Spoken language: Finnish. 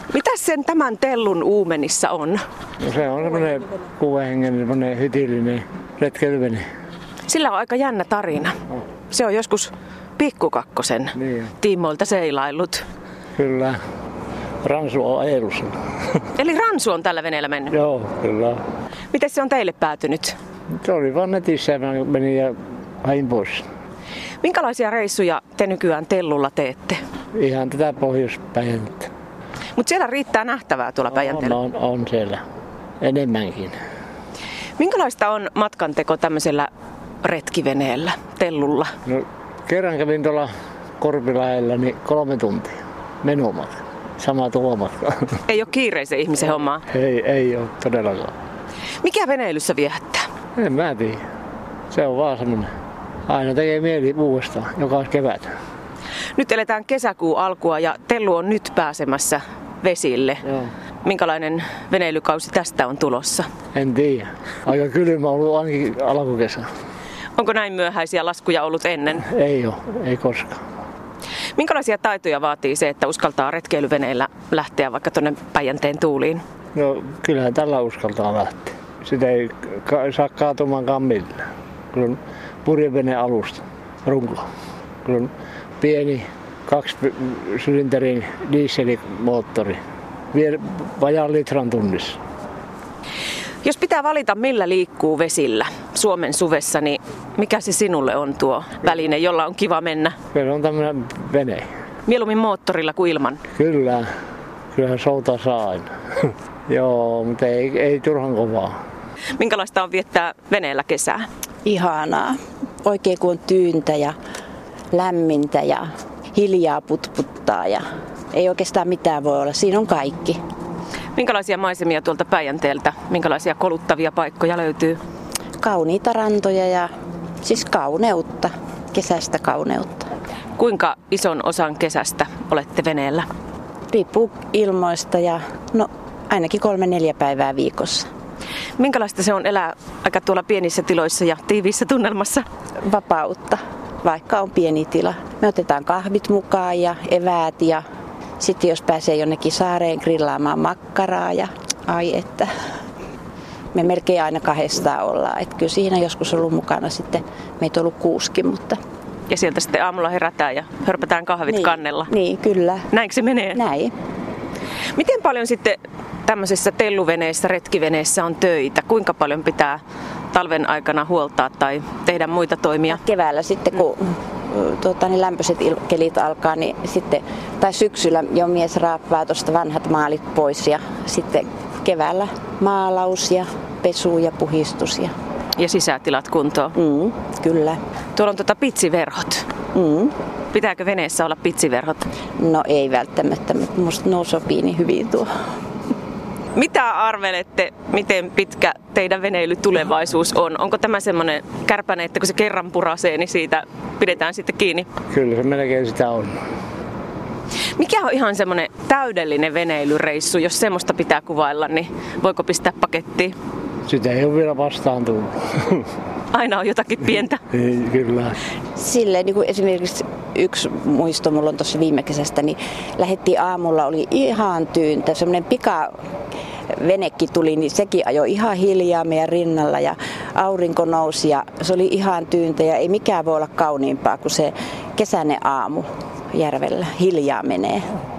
Mitäs sen tämän tellun uumenissa on? No se on semmoinen 6 hengen semmoinen hytillinen retkeilyvene. Sillä on aika jännä tarina. Se on joskus Pikkukakkosen tiimoilta seilaillut. Kyllä. Ransu on ajelussa. Eli Ransu on tällä veneellä mennyt? Joo, kyllä. Miten se on teille päätynyt? Se oli vaan netissä ja menin ja hain pois. Minkälaisia reissuja te nykyään tellulla teette? Ihan tätä Pohjois-Päijäntettä. Mutta siellä riittää nähtävää tuolla Päijänteellä. On siellä. Enemmänkin. Minkälaista on matkanteko tämmöisellä retkiveneellä, tellulla? No, kerran kävin tuolla Korpilahdella niin 3 tuntia menomatka. Sama tulomatka. Ei ole kiireisen ihmisen hommaa? Ei ole todellakaan. Mikä veneilyssä viehättää? En mä tiedä. Se on vaan semmoinen. Aina tekee mieli uudestaan, joka kevät. Nyt eletään kesäkuun alkua ja tellu on nyt pääsemässä vesille. Joo. Minkälainen veneilykausi tästä on tulossa? En tiedä. Aika kylmä ollut ainakin alkukesä. Onko näin myöhäisiä laskuja ollut ennen? Ei ole, ei koskaan. Minkälaisia taitoja vaatii se, että uskaltaa retkeilyveneellä lähteä vaikka tuonne Päijänteen tuuliin? No kyllähän tällä uskaltaa lähteä. Sitä ei saa kaatumaankaan millään. Kyllä on purjeveneen alusta, runko. Kyllä on pieni 2-sylinterin dieselimoottori. Vie vajaan litran tunnissa. Jos pitää valita, millä liikkuu vesillä Suomen suvessa, niin mikä se sinulle on tuo väline, jolla on kiva mennä? Kyllä on tämmöinen vene. Mieluummin moottorilla kuin ilman? Kyllä. Kyllähän soutaa saa aina. Joo, mutta ei turhan kovaa. Minkälaista on viettää veneellä kesää? Ihanaa. Oikein kun on tyyntä ja lämmintä ja hiljaa putputtaa ja ei oikeastaan mitään voi olla. Siinä on kaikki. Minkälaisia maisemia tuolta Päijänteeltä, minkälaisia koluttavia paikkoja löytyy? Kauniita rantoja ja siis kauneutta, kesästä kauneutta. Kuinka ison osan kesästä olette veneellä? Riippuu ilmoista ja ainakin 3-4 päivää viikossa. Minkälaista se on elää aika tuolla pienissä tiloissa ja tiiviissä tunnelmassa? Vapautta, vaikka on pieni tila. Me otetaan kahvit mukaan ja eväät ja sitten jos pääsee jonnekin saareen grillaamaan makkaraa ja että me melkein aina 2 ollaan. Et kyllä siinä joskus on ollut mukana sitten, meitä on ollut 6, mutta... Ja sieltä sitten aamulla herätään ja hörpätään kahvit kannella. Niin, kyllä. Näinkö se menee? Näin. Miten paljon sitten tämmöisessä telluveneessä, retkiveneessä on töitä? Kuinka paljon pitää talven aikana huoltaa tai tehdä muita toimia? Keväällä sitten, kun lämpöiset kelit alkaa, niin sitten, tai syksyllä jo mies raappaa tuosta vanhat maalit pois ja sitten keväällä maalaus ja pesu ja puhistus. Ja sisätilat kuntoon? Kyllä. Tuolla on pitsiverhot. Pitääkö veneessä olla pitsiverhot? No ei välttämättä, mutta musta sopii niin hyvin tuo. Mitä arvelette, miten pitkä teidän veneilytulevaisuus on? Onko tämä semmoinen kärpäne, että kun se kerran purasee, niin siitä pidetään sitten kiinni? Kyllä se melkein sitä on. Mikä on ihan semmoinen täydellinen veneilyreissu? Jos semmoista pitää kuvailla, niin voiko pistää pakettiin? Sitä ei ole vielä vastaan tullut. Aina on jotakin pientä. Kyllä. Silleen niin kuin esimerkiksi yksi muisto mulla on tuossa viime kesästä, niin lähdettiin aamulla, oli ihan tyyntä, semmoinen venekki tuli, niin sekin ajoi ihan hiljaa meidän rinnalla ja aurinko nousi ja se oli ihan tyyntä ja ei mikään voi olla kauniimpaa kuin se kesäinen aamu järvellä, hiljaa menee.